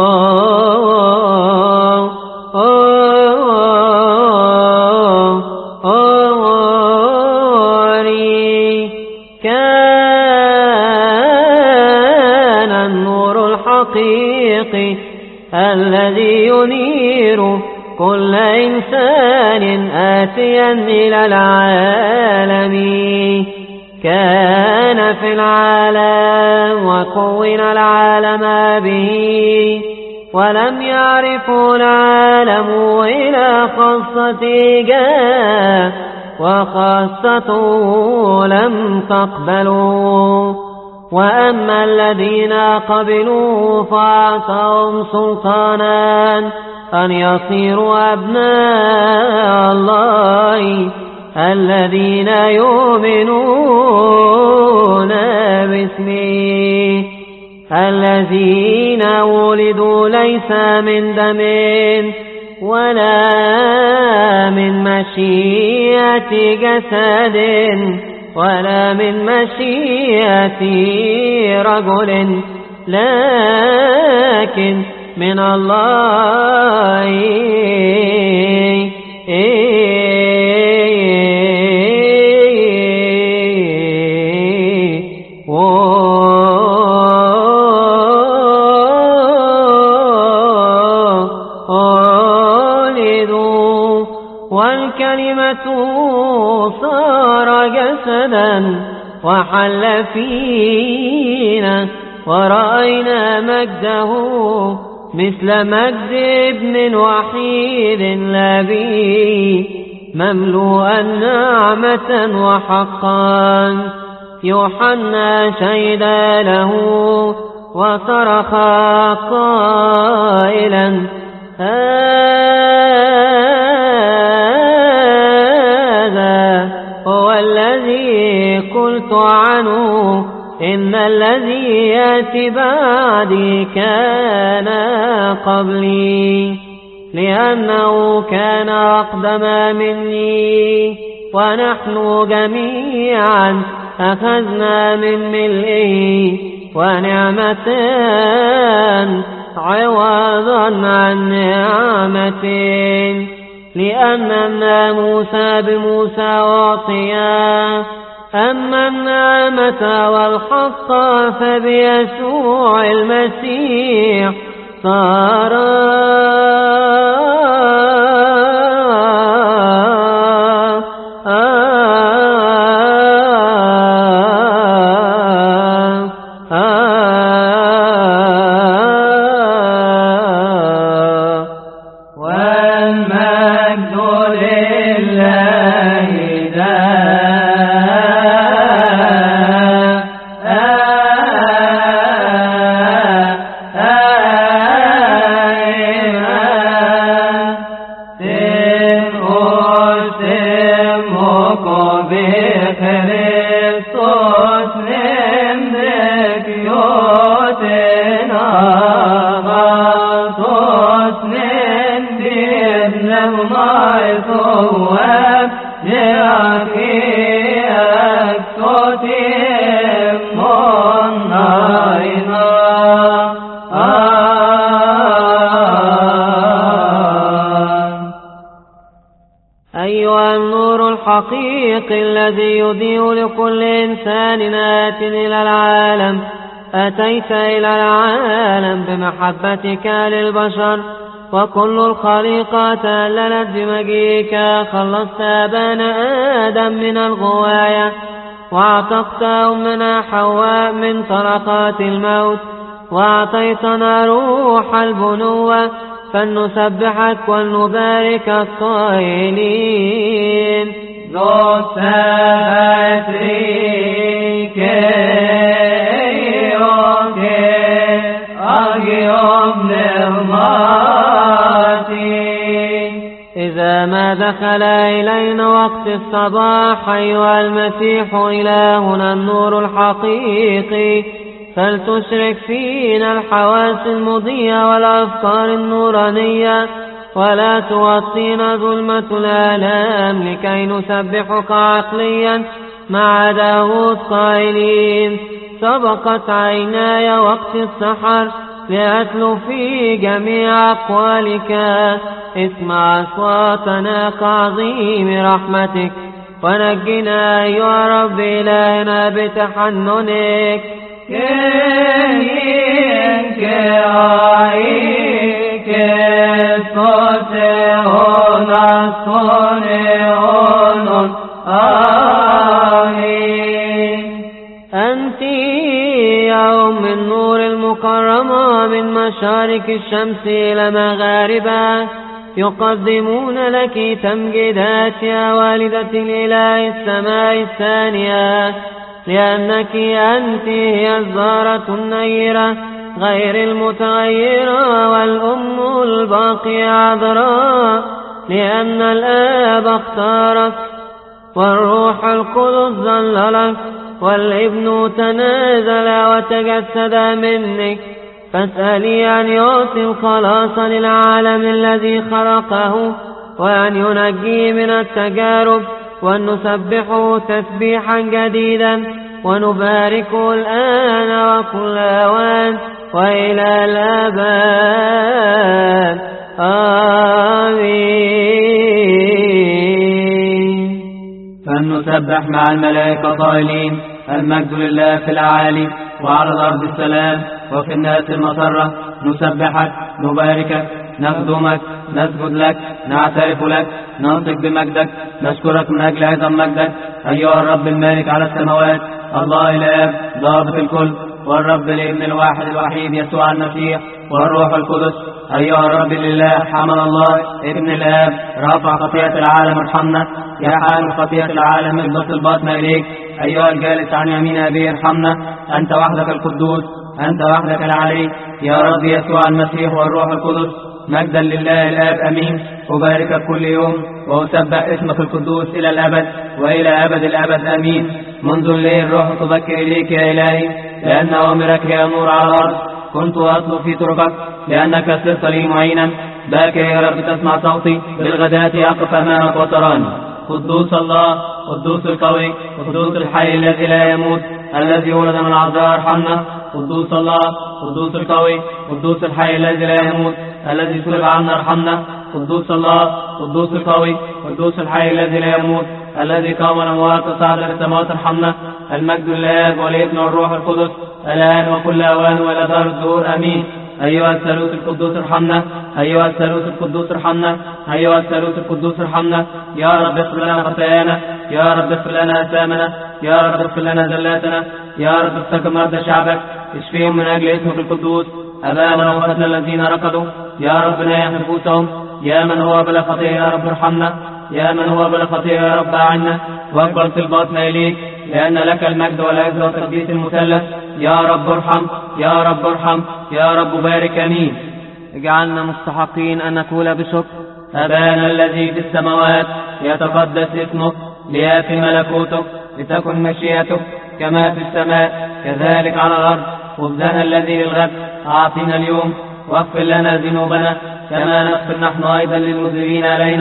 كان النور الحقيقي الذي ينير كل إنسان آتيا إلى العالم كان في العالم وكون العالم به ولم يعرفوا العالم إلى خاصته جاء وخاصته لم تقبلوا وأما الذين قبلوا فأعطاهم سلطانا أن يصيروا أبناء الله الذين يؤمنون باسمه الذين ولدوا ليس من دم ولا من مشيئة جسد ولا من مشيئة رجل لكن من الله والكلمة صار جسدا وحل فينا ورأينا مجده مثل مجد ابن وحيد لبي مملوءا نعمة وحقا يوحنا شهد له وصرخ قائلا هذا هو الذي قلت عنه إن الذي يأتي بعدي كان قبلي لأنه كان أقدم مني ونحن جميعا أخذنا من ملئه ونعمة عوضا عن نعمة لأن الناموس بموسى أعطيا أما النعمة والحق فبيسوع المسيح صارا Amen. ثواب لأكي أكتوتي مناينا أيها النور الحقيقي الذي يضيء لكل إنسان آت إلى العالم، أتيت إلى العالم بمحبتك للبشر، وكل الخليقة تهللت بمجيئك. خلصت أبانا آدم من الغواية، واعتقت أمنا حواء من طرقات الموت، وأعطيتنا روح البنوة، فلنسبحك ونبارك القائلين ذو سبتريك إذا ما دخل إلينا وقت الصباح أيها المسيح إلهنا النور الحقيقي، فلتشرك فينا الحواس المضيئة والأفكار النورانية، ولا توطينا ظلمة الآلام، لكي نسبحك عقليا مع داود قائلين سبقت عيناي وقت السحر لأتلو في جميع أقوالك. اسمع أصواتنا كعظيم رحمتك، ونجنا أيها رب إلهنا بتحننك. أنت يا أم النور المكرمة من مشارق الشمس إلى مغاربها، يقدمون لك تمجيدات يا والدة الإله السماء الثانية، لأنك أنت هي الزهرة النيرة غير المتغيرة، والأم الباقية عذراء، لأن الآب اختارك، والروح القدس ظللك، والابن تنازل وتجسد منك. فاسألي أن يعطي الخلاص للعالم الذي خلقه، وأن ينجيه من التجارب، وأن نسبحه تسبيحا جديدا، ونباركه الآن وكل أوان وإلى الأبد. آمين. فلنسبح مع الملائكة قائلين المجد لله في الأعالي، وعلى الأرض السلام، وفي الناس المسرة. نسبحك، نباركك، نخدمك، نسجد لك، نعترف لك، ننطق بمجدك، نشكرك من أجل عظم مجدك أيها الرب المالك على السماوات، الله الآب ضابط الكل، والرب الابن الواحد الوحيد يسوع المسيح، والروح القدس أيها الرب لله حمل الله ابن الآب رافع خطيئة العالم ارحمنا، يا حامل خطيئة العالم اضبط الباطن إليك، أيها الجالس عن يمين أبي ارحمنا، أنت وحدك القدوس، أنت وحدك العلي، يا رب يسوع المسيح والروح القدس. مجدا لله الآب أمين. أباركك كل يوم وأسبح اسمك القدوس إلى الأبد وإلى أبد الأبد أمين. منذ الليل الروح تذكر إليك يا إلهي، لأن أوامرك هي نور على الأرض. كنت أطلب في طرقك لأنك صرت لي معينا، باك يا رب تسمع صوتي، بالغداة أقف أمامك وتراني. قدوس الله، قدوس القوي، قدوس الحي الذي لا يموت، الذي ولد من العذراء ارحمنا. قدوس الله، قدوس القوي، قدوس الحي الذي لا يموت، الذي صلب عنا ارحمنا. قدوس الله، قدوس القوي، قدوس الحي الذي لا يموت، الذي قام الأموات وصعد إلى السماوات ارحمنا. المجد للآب والابن والروح القدس الآن وكل أوان وإلى دار الدهور آمين. أيها الثالوث القدوس ارحمنا، أيها الثالوث القدوس ارحمنا، أيها الثالوث القدوس ارحمنا. يا رب اغفر لنا خطايانا، يا رب اغفر لنا آثامنا، يا رب اغفر لنا زلاتنا، يا رب افتك مرضى شعبك، اشفيهم من أجل اسمك القدوس. أبانا وأخواتنا الذين ركضوا، يا رب نايح نفوسهم، يا من هو بلا خطيئة يا رب ارحمنا، يا من هو بلا خطيئة يا رب أعنا، واقبل طلباتنا إليك، لأن لك المجد والعز والتقديس المثلث. يا رب ارحم، يا رب ارحم، يا رب بارك آمين. اجعلنا مستحقين أن نقول بشكر: أبانا الذي في السماوات، يتقدس اسمك، ليأتي ملكوتك، لتكن مشيئتك كما في السماء كذلك على الأرض. خبزنا الذي للغد أعطنا اليوم، واغفر لنا ذنوبنا كما نغفر نحن أيضا للمذنبين علينا،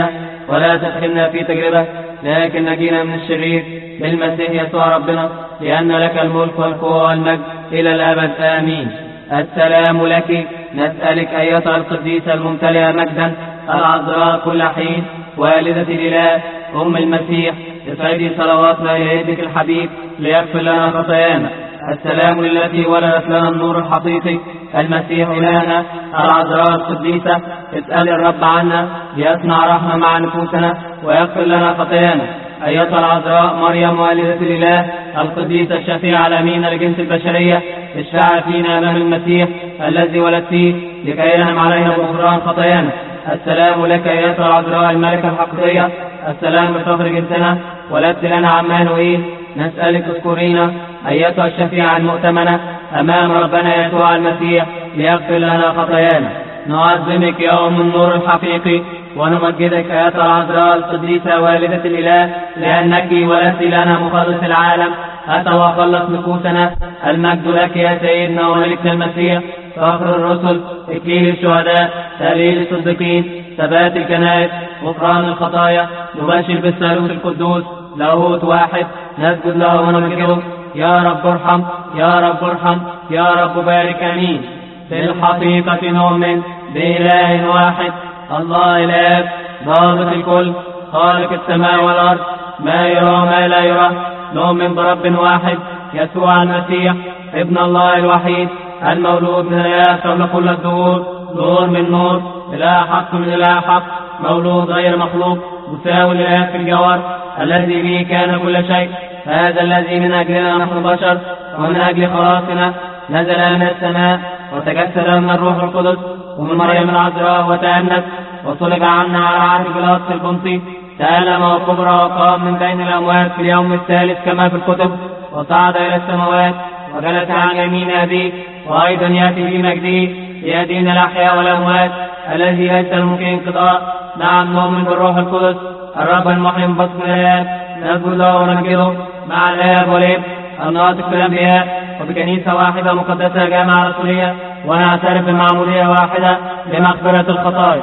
ولا تدخلنا في تجربة، لكن نجينا من الشرير بالمسيح يسوع ربنا، لأن لك الملك والقوة والمجد إلى الأبد آمين. السلام لك. نسألك أيتها القديسة الممتلئة مجدا العذراء كل حين، والدة الإله أم المسيح، اسعدي صلواتنا إلى يدك الحبيب ليغفر لنا خطايانا. السلام التي ولدت لنا النور الحقيقي المسيح إلهنا. العذراء القديسة، اسأل الرب عنا ليصنع رحمة مع نفوسنا ويغفر لنا خطايانا. أيتها العذراء مريم والدة الإله القديسة الشفيعة الأمينة لجنس البشرية، اشفع فينا أمام المسيح الذي ولدتيه لكي ينعم علينا بغفران خطايانا. السلام لك أيتها العذراء الملكة الحقيقية، السلام بفخر جنسنا، ولدت لنا عمانوئيل. نسألك اذكرينا أيتها الشفيعة المؤتمنة أمام ربنا يسوع المسيح ليغفر لنا خطايانا. نعظمك يا أم النور الحقيقي، ونمجدك أيتها العذراء القديسة والدة الإله، لأنك ولدت لنا مخلص العالم أتى وخلص نفوسنا. المجد لك يا سيدنا وملكنا المسيح، فخر الرسل، إكليل الشهداء، تهليل الصديقين، ثبات الكنائس، غفران الخطايا. نبشر بالثالوث القدوس لاهوت واحد، نسجد له ونمجده. يا رب ارحم، يا رب ارحم، يا رب بارك آمين. في الحقيقة نؤمن بإله واحد، الله الآب ضابط الكل، خالق السماء والأرض، ما يرى وما لا يرى. نؤمن برب واحد يسوع المسيح ابن الله الوحيد، المولود من الآب قبل كل الدهور، نور من نور، إله حق من إله حق، مولود غير مخلوق، مساوي للآب في الجوهر، الذي به كان كل شيء. هذا الذي من أجلنا نحن بشر ومن أجل خلاصنا نزل من السماء وتجسد من الروح القدس ومن مريم العذراء وتأنس وصلب عنا على عهد بيلاطس البنطي، تألم وكبر وقام من بين الأموات في اليوم الثالث كما في الكتب، وصعد إلى السماوات وجلس عن يمين أبيه، وأيضا يأتي في مجده ليدين الأحياء والأموات، الذي ليس الممكن انقضاء. نعم نؤمن بالروح القدس الرب المحيي من بطن الآب، نسجد له ونمجده مع الآب والابن الناطق بالأنبياء، وبكنيسة واحدة مقدسة جامعة رسولية، ونعترف بمعمودية واحدة لمغفرة الخطايا،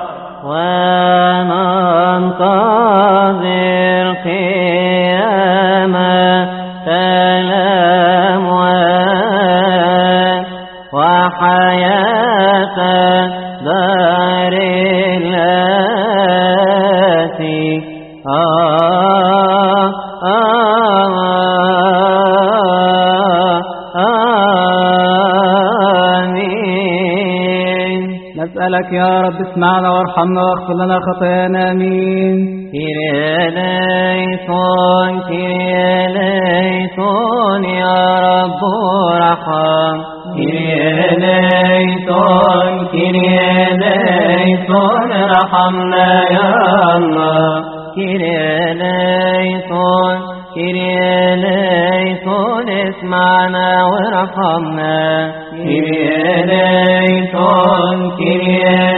وننتظر قيامة الأموات وحياة دار التي نسألك يا رب اسمعنا وارحمنا واغفر لنا خطايانا آمين. كيريا ليسون كيريا ليسون يا رب ارحم، كيريا ليسون كيريا ليسون ارحمنا يا الله. كيريا ليسون كيريا ليسون اسمعنا وارحمنا. كيريا ليسون كيريا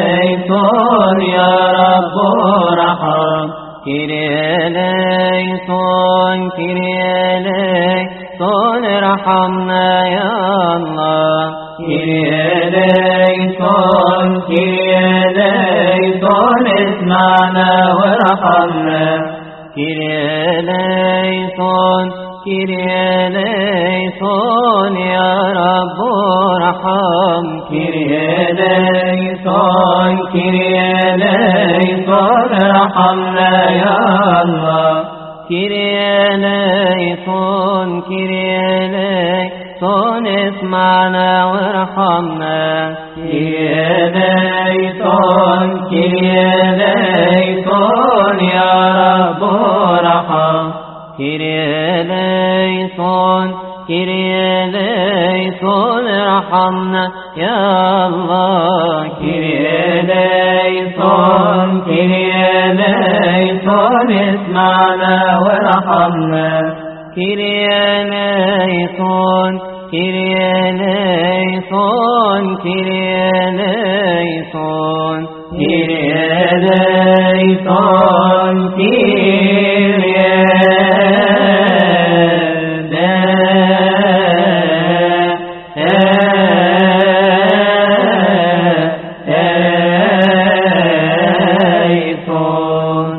ليسون يا رب ارحم. كيريا ليسون كيريا ليسون ارحمنا يا الله. كيريا ليسون كيريا ليسون اسمعنا وارحمنا. كيريا ليسون كيريا ليسون يا رب ارحم. كيريا ليسون كيريا ليسون ارحمنا يا الله. كيريا ليسون كيريا ليسون اسمعنا وارحمنا. كيريا ليسون كيريا ليسون يا رب ارحم. كيريا ليسون كيريا ليسون ارحمنا يا الله. كيريا ليسون كيريا ليسون اسمعنا وارحمنا. كيريا ليسون كيريا ليسون كيريا ليسون كيريا ليسون كيريا ليسون.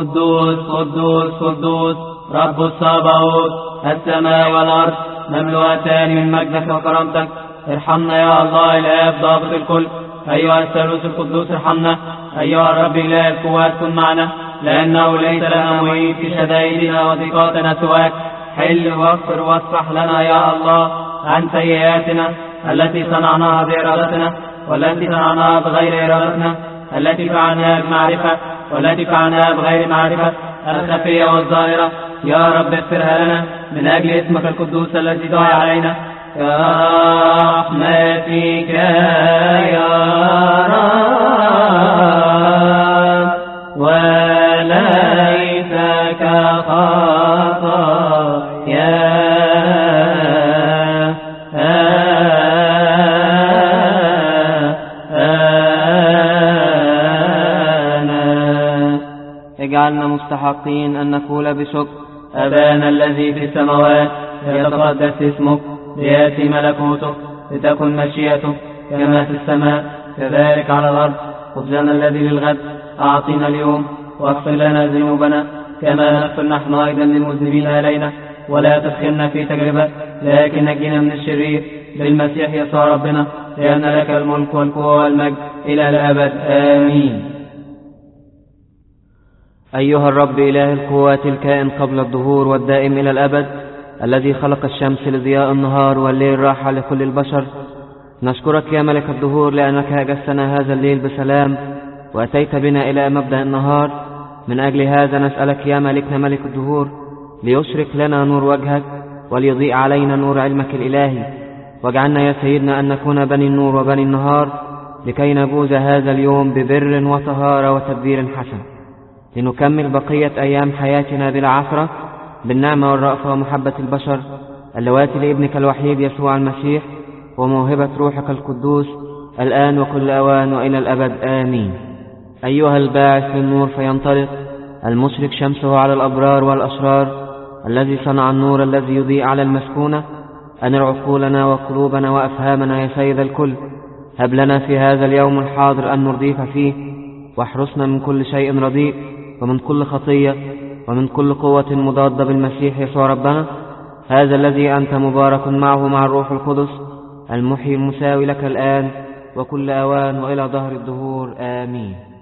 قدوس قدوس قدوس رب الصباوت، السماء والأرض مملوءتان من مجدك وكرامتك. ارحمنا يا الله الآب ضابط الكل، أيها الثالوث القدوس ارحمنا. أيها الرب إله القوات كن معنا، لأنه ليس لنا معين في شدائدنا وضيقاتنا سواك. حل واغفر واصفح لنا يا الله عن سيئاتنا التي صنعناها بإرادتنا، والتي صنعناها بغير إرادتنا، التي فعلناها بمعرفة والتي فعلناها بغير معرفة، الخفية والظاهرة. يا رب اغفرها لنا من أجل اسمك القدوس الذي دعا علينا. يا رحمتك يا رب وليس اجعلنا مستحقين أن نقول بشكر: أبانا الذي في السماوات، يتقدس اسمك، ليأتي ملكوتك، لتكن مشيئتك كما في السماء كذلك على الأرض. خبزنا الذي للغد أعطينا اليوم، واغفر لنا ذنوبنا كما نغفر نحن أيضا للمذنبين إلينا، ولا تدخلنا في تجربة لكن نجينا من الشرير، بالمسيح يسوع ربنا، لأن لك الملك والقوة والمجد إلى الأبد آمين. أيها الرب إله القوات الكائن قبل الظهور والدائم إلى الأبد، الذي خلق الشمس لضياء النهار والليل راحة لكل البشر، نشكرك يا ملك الدهور لأنك أجزتنا هذا الليل بسلام وأتيت بنا إلى مبدأ النهار. من أجل هذا نسألك يا ملكنا ملك الدهور ليشرق لنا نور وجهك وليضيء علينا نور علمك الإلهي، واجعلنا يا سيدنا أن نكون بني النور وبني النهار، لكي نجوز هذا اليوم ببر وطهارة وتدبير حسن، لنكمل بقية أيام حياتنا بلا عثرة بالنعمة والرأفة ومحبة البشر اللواتي لابنك الوحيد يسوع المسيح وموهبة روحك القدوس الآن وكل أوان وإلى الأبد آمين. أيها الباعث للنور فينطلق، المشرق شمسه على الأبرار والأشرار، الذي صنع النور الذي يضيء على المسكونة، أنر عقولنا وقلوبنا وأفهامنا يا سيد الكل. هب لنا في هذا اليوم الحاضر أن نرضيك فيه، واحرسنا من كل شيء رديء ومن كل خطية ومن كل قوة مضادة بالمسيح يسوع ربنا، هذا الذي أنت مبارك معه مع الروح القدس المحيي المساوي لك الآن وكل أوان وإلى ظهر الدهور آمين.